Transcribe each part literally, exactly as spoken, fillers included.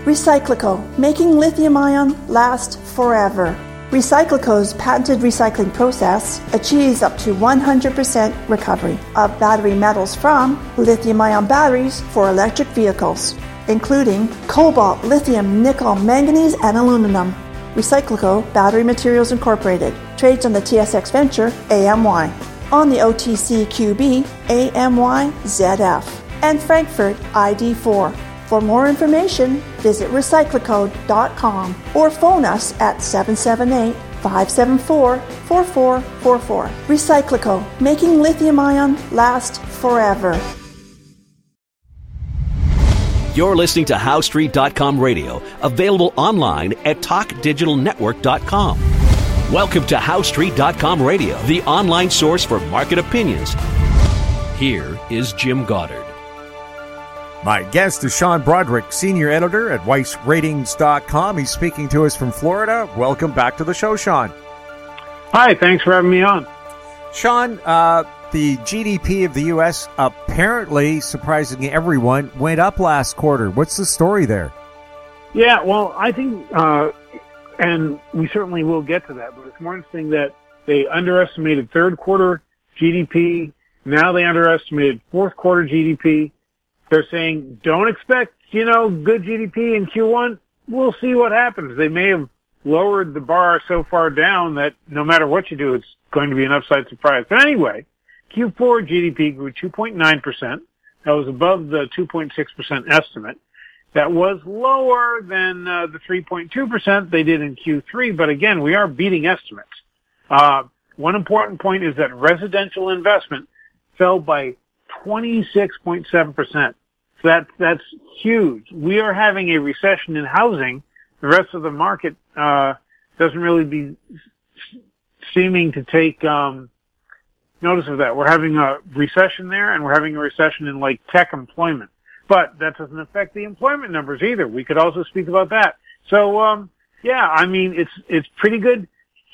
Recyclico, making lithium-ion last forever. Recyclico's patented recycling process achieves up to one hundred percent recovery of battery metals from lithium-ion batteries for electric vehicles, including cobalt, lithium, nickel, manganese, and aluminum. Recyclico Battery Materials Incorporated trades on the T S X Venture A M Y, on the O T C Q B A M Y Z F, and Frankfurt I D four. For more information, visit recyclico dot com or phone us at seven seven eight, five seven four, four four four four. Recyclico, making lithium-ion last forever. You're listening to How Street dot com radio, available online at talk digital network dot com. Welcome to How Street dot com radio, the online source for market opinions. Here is Jim Goddard. My guest is Sean Broderick, senior editor at Weiss Ratings dot com. He's speaking to us from Florida. Welcome back to the show, Sean. Hi, thanks for having me on. Sean, uh, the G D P of the U S apparently, surprising everyone, went up last quarter. What's the story there? Yeah, well, I think, uh, and we certainly will get to that, but it's more interesting that they underestimated third quarter G D P. Now they underestimated fourth quarter G D P. They're saying, don't expect, you know, good G D P in Q one. We'll see what happens. They may have lowered the bar so far down that no matter what you do, it's going to be an upside surprise. But anyway, Q four G D P grew two point nine percent. That was above the two point six percent estimate. That was lower than uh, the three point two percent they did in Q three. But again, we are beating estimates. Uh, one important point is that residential investment fell by twenty-six point seven percent. So that, that's huge. We are having a recession in housing. The rest of the market, uh, doesn't really be seeming to take, um, notice of that. We're having a recession there, and we're having a recession in, like, tech employment. But that doesn't affect the employment numbers either. We could also speak about that. So, um, yeah, I mean, it's, it's pretty good.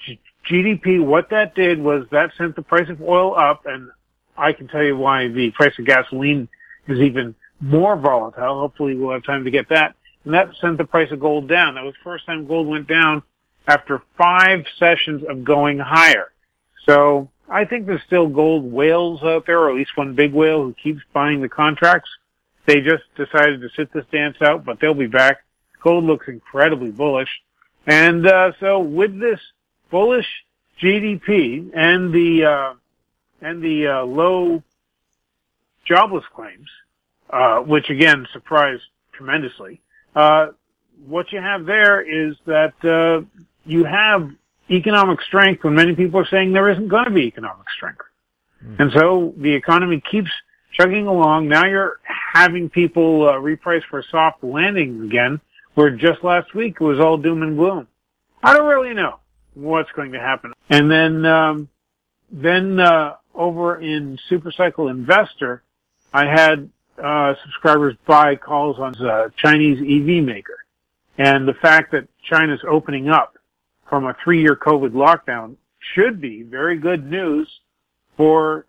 G D P, what that did was that sent the price of oil up, and I can tell you why the price of gasoline is even more volatile. Hopefully we'll have time to get that. And that sent the price of gold down. That was the first time gold went down after five sessions of going higher. So I think there's still gold whales out there, or at least one big whale who keeps buying the contracts. They just decided to sit this dance out, but they'll be back. Gold looks incredibly bullish. And, uh, so with this bullish G D P and the, uh, and the, uh, low jobless claims, uh, which again surprised tremendously, uh, what you have there is that, uh, you have economic strength when many people are saying there isn't going to be economic strength. Mm. And so the economy keeps chugging along. Now you're having people, uh, reprice for a soft landing again, where just last week it was all doom and gloom. I don't really know what's going to happen. And then, um, then, uh, over in Supercycle Investor, I had, uh, subscribers buy calls on a Chinese E V maker. And the fact that China's opening up from a three-year COVID lockdown should be very good news for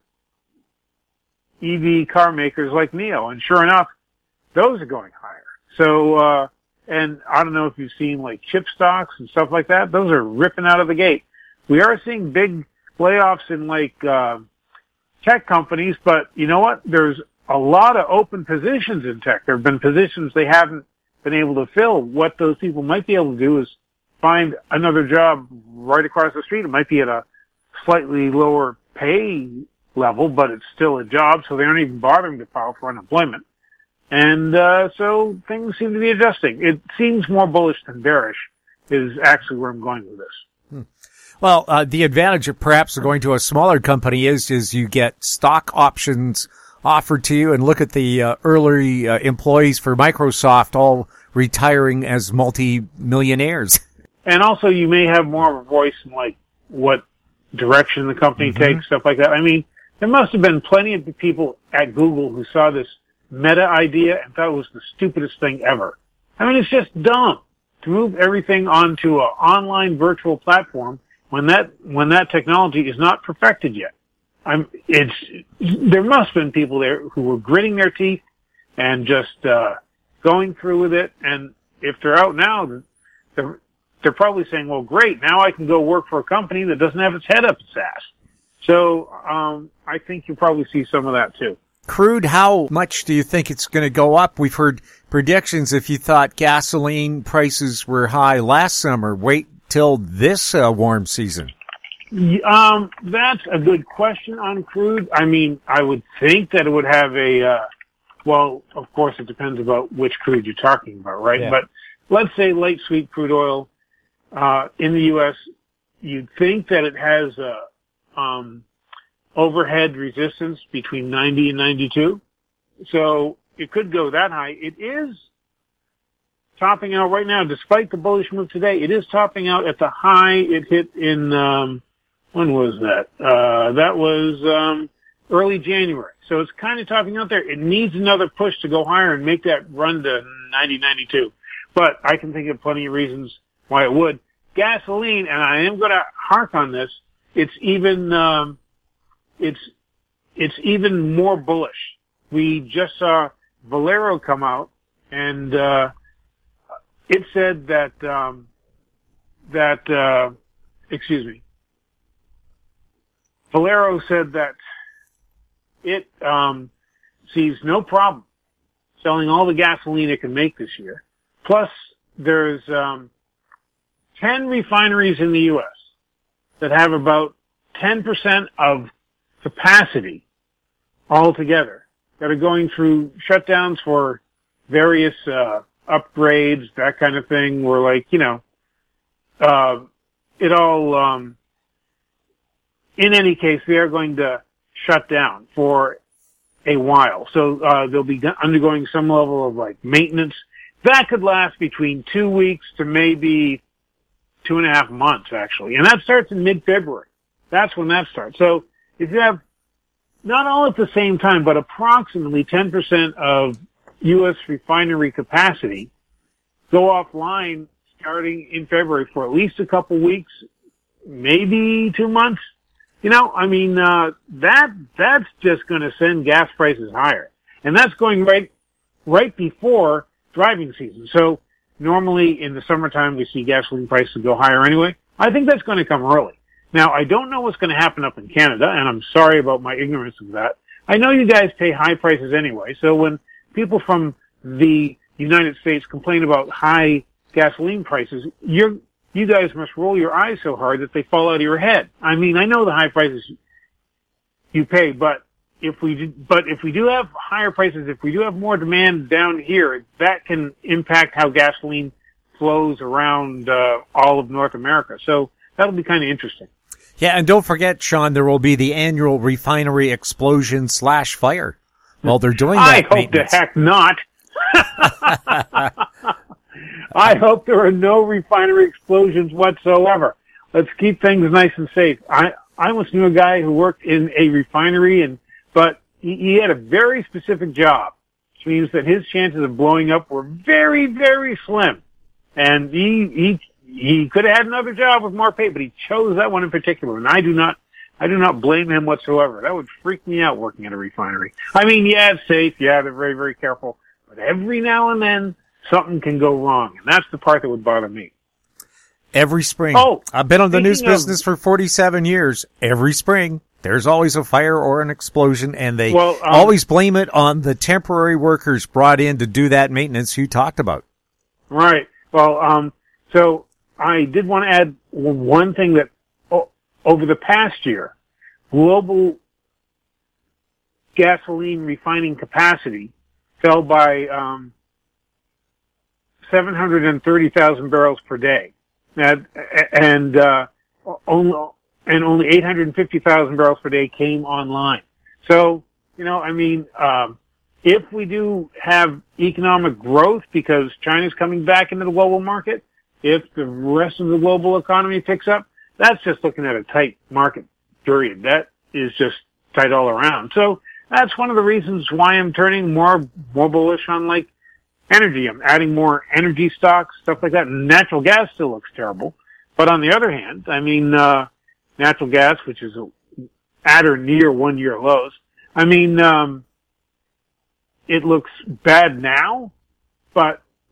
E V car makers like NIO. And sure enough, those are going higher. So, uh, and I don't know if you've seen like chip stocks and stuff like that. Those are ripping out of the gate. We are seeing big layoffs in like, uh, tech companies, but you know what? There's a lot of open positions in tech. There have been positions they haven't been able to fill. What those people might be able to do is find another job right across the street. It might be at a slightly lower pay level, but it's still a job, so they aren't even bothering to file for unemployment. And uh so things seem to be adjusting. It seems more bullish than bearish is actually where I'm going with this. Hmm. Well, uh, the advantage of perhaps going to a smaller company is, is you get stock options offered to you, and look at the uh, early uh, employees for Microsoft all retiring as multi-millionaires. And also you may have more of a voice in like what direction the company mm-hmm. takes, stuff like that. I mean, there must have been plenty of people at Google who saw this Meta idea and thought it was the stupidest thing ever. I mean, it's just dumb to move everything onto an online virtual platform when that, when that technology is not perfected yet. I'm, it's, there must have been people there who were gritting their teeth and just, uh, going through with it. And if they're out now, they're, they're probably saying, well, great, now I can go work for a company that doesn't have its head up its ass. So, um, I think you'll probably see some of that too. Crude, how much do you think it's going to go up? We've heard predictions. If you thought gasoline prices were high last summer, wait till this uh, warm season. Um, that's a good question on crude. I mean, I would think that it would have a, uh, well, of course it depends about which crude you're talking about, right? Yeah. But let's say light sweet crude oil, uh, in the U S, you'd think that it has a, um, overhead resistance between ninety and ninety-two. So it could go that high. It is topping out right now, despite the bullish move today. It is topping out at the high it hit in, um, when was that? Uh, that was, um, early January. So it's kind of topping out there. It needs another push to go higher and make that run to ninety, ninety-two. But I can think of plenty of reasons why it would. Gasoline, and I am going to hark on this, it's even, um, it's, it's even more bullish. We just saw Valero come out and, uh, it said that, um, that, uh, excuse me, Valero said that it, um, sees no problem selling all the gasoline it can make this year. Plus, there's, um, ten refineries in the U S that have about ten percent of capacity altogether that are going through shutdowns for various, uh, upgrades, that kind of thing, where like, you know, uh, it all, um, in any case, they are going to shut down for a while. So, uh, they'll be undergoing some level of like maintenance. That could last between two weeks to maybe two and a half months, actually. And that starts in mid-February. That's when that starts. So if you have, not all at the same time, but approximately ten percent of U S refinery capacity go offline starting in February for at least a couple weeks, maybe two months. You know, I mean, uh, that, that's just going to send gas prices higher. And that's going right, right before driving season. So normally in the summertime we see gasoline prices go higher anyway. I think that's going to come early. Now, I don't know what's going to happen up in Canada, and I'm sorry about my ignorance of that. I know you guys pay high prices anyway, so when people from the United States complain about high gasoline prices, you're, you guys must roll your eyes so hard that they fall out of your head. I mean, I know the high prices you pay, but if we do, but if we do have higher prices, if we do have more demand down here, that can impact how gasoline flows around uh, all of North America. So that'll be kind of interesting. Yeah, and don't forget, Sean, there will be the annual refinery explosion slash fire while they're doing that. I hope the heck not. I hope there are no refinery explosions whatsoever. Let's keep things nice and safe. I, I once knew a guy who worked in a refinery, and but he, he had a very specific job, which means that his chances of blowing up were very, very slim. And he, he, he could have had another job with more pay, but he chose that one in particular. And I do not, I do not blame him whatsoever. That would freak me out working at a refinery. I mean, yeah, it's safe. Yeah, they're very, very careful. But every now and then, something can go wrong. And that's the part that would bother me. Every spring. Oh, I've been on the news of, business for forty-seven years. Every spring, there's always a fire or an explosion, and they well, um, always blame it on the temporary workers brought in to do that maintenance you talked about. Right. Well, um, so I did want to add one thing that oh, over the past year, global gasoline refining capacity fell by um, seven hundred thirty thousand barrels per day, and and, uh, only, and only eight hundred fifty thousand barrels per day came online. So, you know, I mean, um, if we do have economic growth because China's coming back into the global market, if the rest of the global economy picks up, that's just looking at a tight market period. That is just tight all around. So that's one of the reasons why I'm turning more, more bullish on like energy. I'm adding more energy stocks, stuff like that. Natural gas still looks terrible. But on the other hand, I mean, uh, natural gas, which is at or near one year lows. I mean, um, it looks bad now, but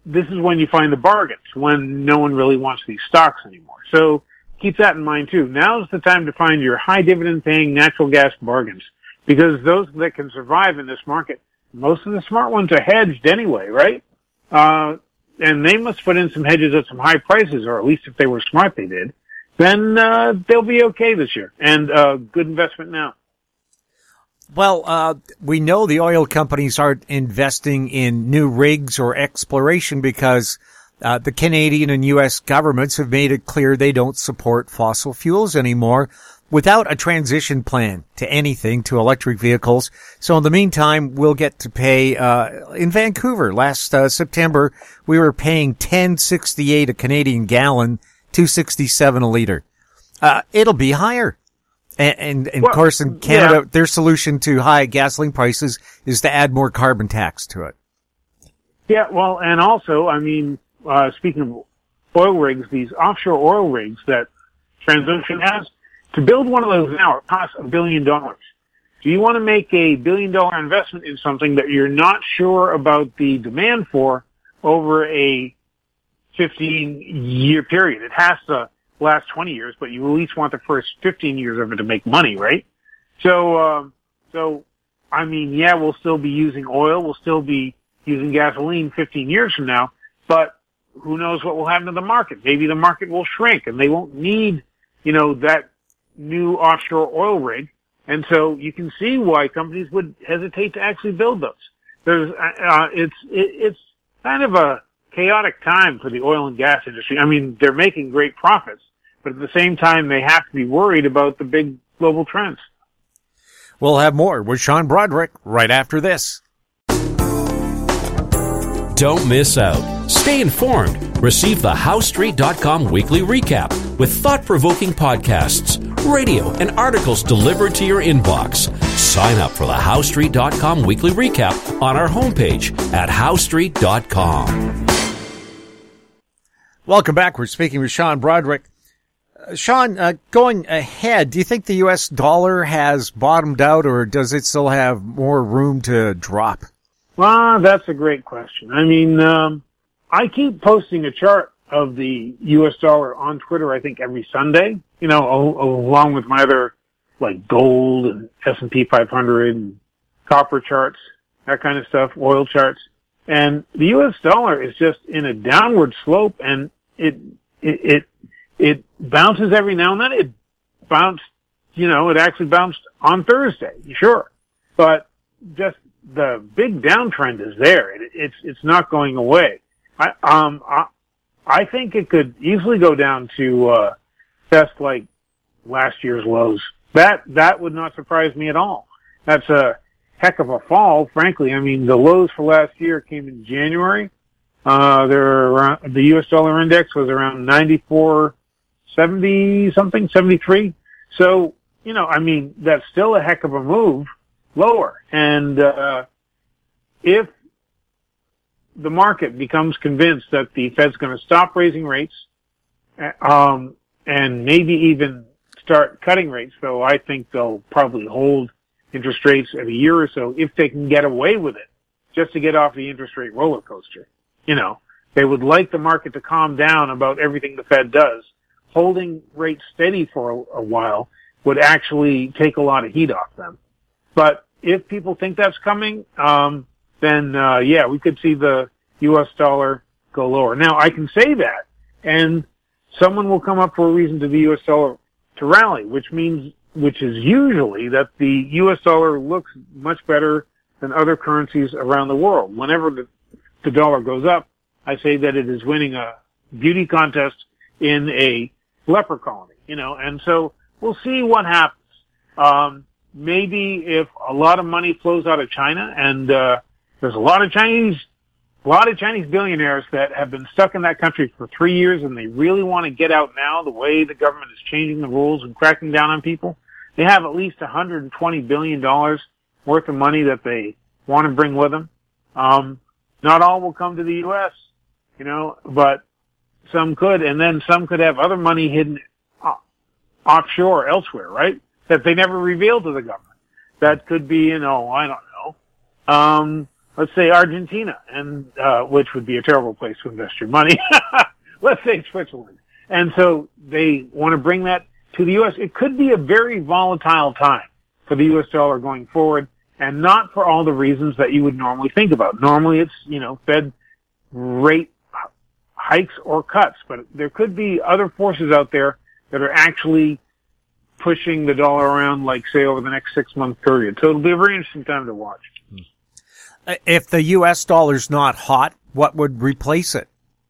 this is when you find the bargains, when no one really wants these stocks anymore. So keep that in mind too. Now's the time to find your high dividend paying natural gas bargains, because those that can survive in this market, most of the smart ones are hedged anyway, right? Uh, and they must put in some hedges at some high prices, or at least if they were smart, they did. Then, uh, they'll be okay this year, and, uh, good investment now. Well, uh, we know the oil companies aren't investing in new rigs or exploration because uh, the Canadian and U S governments have made it clear they don't support fossil fuels anymore without a transition plan to anything, to electric vehicles. So in the meantime, we'll get to pay, uh, in Vancouver last uh, September, we were paying ten sixty-eight a Canadian gallon, two sixty-seven a liter. Uh, it'll be higher. And, and, and well, of course, in Canada, yeah. their solution to high gasoline prices is to add more carbon tax to it. Yeah, well, and also, I mean, uh, speaking of oil rigs, these offshore oil rigs that Transocean has, to build one of those now, it costs a billion dollars. Do you want to make a billion dollar investment in something that you're not sure about the demand for over a fifteen year period? It has to last twenty years, but you at least want the first fifteen years of it to make money, right? So, um, so, I mean, yeah, we'll still be using oil, we'll still be using gasoline fifteen years from now, but who knows what will happen to the market? Maybe the market will shrink and they won't need, you know, that new offshore oil rig. And so you can see why companies would hesitate to actually build those. There's, uh, it's, it, it's kind of a chaotic time for the oil and gas industry. I mean, they're making great profits, but at the same time, they have to be worried about the big global trends. We'll have more with Sean Broderick right after this. Don't miss out. Stay informed. Receive the How Street dot com weekly recap with thought-provoking podcasts, radio, and articles delivered to your inbox. Sign up for the How Street dot com weekly recap on our homepage at How Street dot com. Welcome back. We're speaking with Sean Broderick. Uh, Sean, uh, going ahead, do you think the U S dollar has bottomed out, or does it still have more room to drop? Well, that's a great question. I mean, um, I keep posting a chart of the U S dollar on Twitter, I think, every Sunday, you know, a- along with my other, like, gold and S and P five hundred and copper charts, that kind of stuff, oil charts. And the U S dollar is just in a downward slope, and it, it, it, it bounces every now and then. It bounced, you know, it actually bounced on Thursday, sure. But just the big downtrend is there. It, it's, it's not going away. I, um, I, I think it could easily go down to, uh, test like last year's lows. That, that would not surprise me at all. That's a heck of a fall, frankly. I mean, the lows for last year came in January. Uh, they're around, the U S dollar index was around ninety-four seventy something, seventy-three. So, you know, I mean, that's still a heck of a move lower. And, uh, if the market becomes convinced that the Fed's going to stop raising rates, um, and maybe even start cutting rates, though I think they'll probably hold interest rates at a year or so if they can get away with it, just to get off the interest rate roller coaster. You know, they would like the market to calm down about everything the Fed does. Holding rates steady for a, a while would actually take a lot of heat off them. But if people think that's coming, um, then, uh, yeah, we could see the U S dollar go lower. Now, I can say that, and someone will come up for a reason to the U S dollar to rally, which means, which is usually that the U S dollar looks much better than other currencies around the world. Whenever the, the dollar goes up, I say that it is winning a beauty contest in a leper colony, you know, and so we'll see what happens. Um, maybe if a lot of money flows out of China, and, uh, there's a lot of Chinese, a lot of Chinese billionaires that have been stuck in that country for three years and they really want to get out now, the way the government is changing the rules and cracking down on people. They have at least one hundred twenty billion dollars worth of money that they want to bring with them. Um, not all will come to the U S, you know, but some could, and then some could have other money hidden offshore elsewhere, right? That they never revealed to the government. That could be, you know, I don't know, um, let's say Argentina, and uh, which would be a terrible place to invest your money. Let's say Switzerland. And so they want to bring that to the U S. It could be a very volatile time for the U S dollar going forward, and not for all the reasons that you would normally think about. Normally it's, you know, Fed rate hikes or cuts, but there could be other forces out there that are actually pushing the dollar around, like, say, over the next six-month period. So it'll be a very interesting time to watch. If the U S dollar's not hot, what would replace it?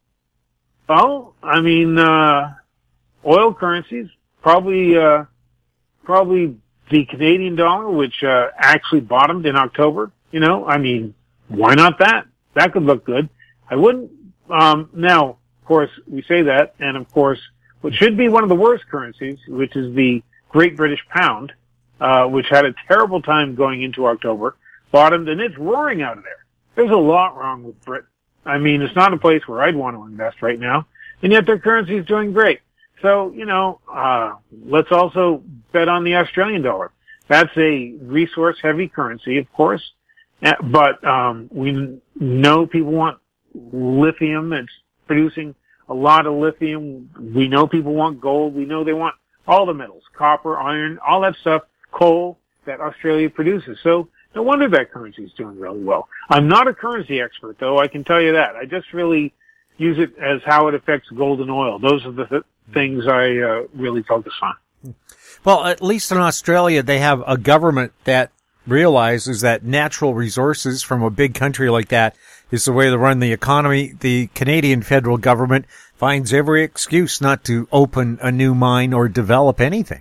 Well, I mean, uh, oil currencies, probably, uh, probably the Canadian dollar, which, uh, actually bottomed in October. You know, I mean, why not that? That could look good. I wouldn't, um, now, of course, we say that, and of course, what should be one of the worst currencies, which is the Great British Pound, uh, which had a terrible time going into October, bottomed, and it's roaring out of there. There's a lot wrong with Britain. I mean, it's not a place where I'd want to invest right now, and yet their currency is doing great. So, you know, uh, let's also bet on the Australian dollar. That's a resource-heavy currency, of course, but um, we know people want lithium. It's producing a lot of lithium. We know people want gold. We know they want all the metals, copper, iron, all that stuff, coal that Australia produces. So no wonder that currency is doing really well. I'm not a currency expert, though, I can tell you that. I just really use it as how it affects gold and oil. Those are the th- things I uh, really focus on. Well, at least in Australia, they have a government that realizes that natural resources from a big country like that is the way to run the economy. The Canadian federal government finds every excuse not to open a new mine or develop anything.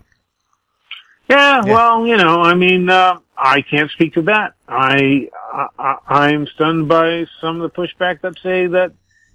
Yeah, Yeah. well, you know, I mean, uh, I can't speak to that. I, I, I'm stunned by some of the pushback that say that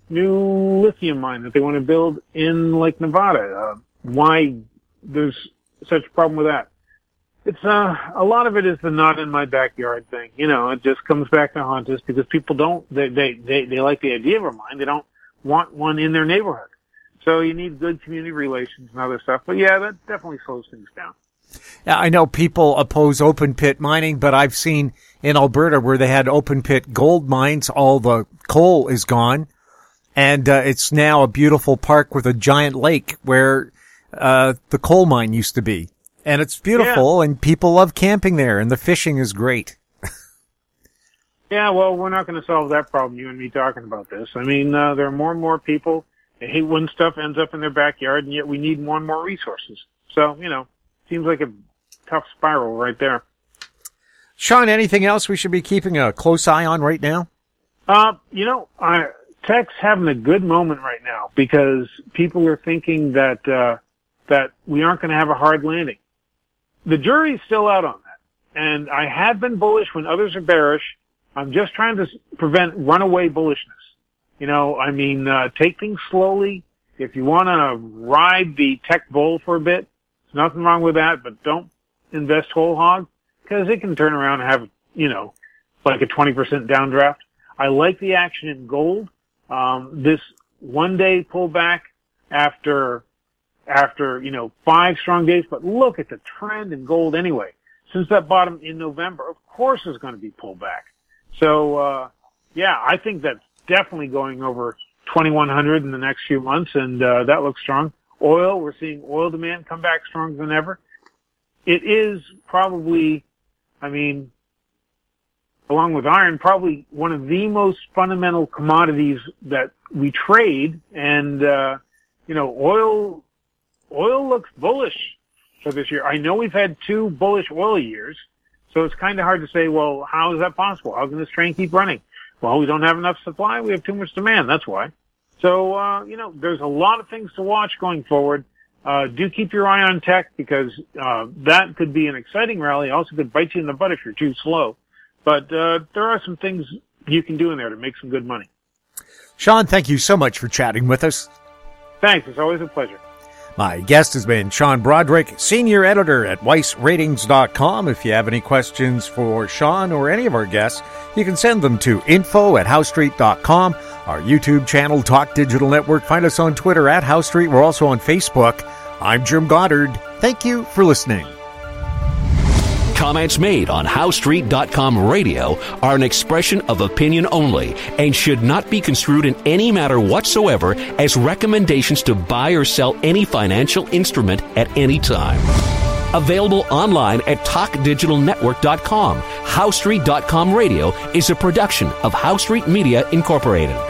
new lithium mine that they want to build in Lake Nevada. Uh, why there's such a problem with that? It's, uh, a lot of it is the not in my backyard thing. You know, it just comes back to haunt us because people don't, they, they, they, they like the idea of a mine. They don't want one in their neighborhood. So you need good community relations and other stuff. But yeah, that definitely slows things down. Yeah, I know people oppose open pit mining, but I've seen in Alberta where they had open pit gold mines, all the coal is gone, and uh, it's now a beautiful park with a giant lake where uh the coal mine used to be. And it's beautiful, yeah. And people love camping there, and the fishing is great. Yeah, well, we're not going to solve that problem, you and me talking about this. I mean, uh, there are more and more people. They hate when stuff ends up in their backyard, and yet we need more and more resources. So, you know, seems like a tough spiral right there. Sean, anything else we should be keeping a close eye on right now? Uh, you know, uh, tech's having a good moment right now because people are thinking that, uh, that we aren't going to have a hard landing. The jury's still out on that. And I have been bullish when others are bearish. I'm just trying to prevent runaway bullishness. You know, I mean, uh, take things slowly. If you want to ride the tech bull for a bit, there's nothing wrong with that, but don't invest whole hog because it can turn around and have, you know, like a twenty percent downdraft. I like the action in gold. Um, this one day pullback after, after, you know, five strong days, but look at the trend in gold anyway. Since that bottom in November, of course there's going to be pullback. So, uh, yeah, I think that's definitely going over twenty-one hundred in the next few months, and, uh, that looks strong. Oil, we're seeing oil demand come back stronger than ever. It is probably, I mean, along with iron, probably one of the most fundamental commodities that we trade. And, uh, you know, oil, oil looks bullish for this year. I know we've had two bullish oil years, so it's kind of hard to say, well, how is that possible? How can this train keep running? Well, we don't have enough supply. We have too much demand. That's why. So, uh, you know, there's a lot of things to watch going forward. Uh, do keep your eye on tech because, uh, that could be an exciting rally. Also could bite you in the butt if you're too slow. But, uh, there are some things you can do in there to make some good money. Sean, thank you so much for chatting with us. Thanks. It's always a pleasure. My guest has been Sean Broderick, Senior Editor at Weiss Ratings dot com. If you have any questions for Sean or any of our guests, you can send them to info at house street dot com. Our YouTube channel, Talk Digital Network. Find us on Twitter at House Street. We're also on Facebook. I'm Jim Goddard. Thank you for listening. Comments made on How Street dot com radio are an expression of opinion only and should not be construed in any matter whatsoever as recommendations to buy or sell any financial instrument at any time. Available online at talk digital network dot com. How Street dot com radio is a production of How Street Media Incorporated.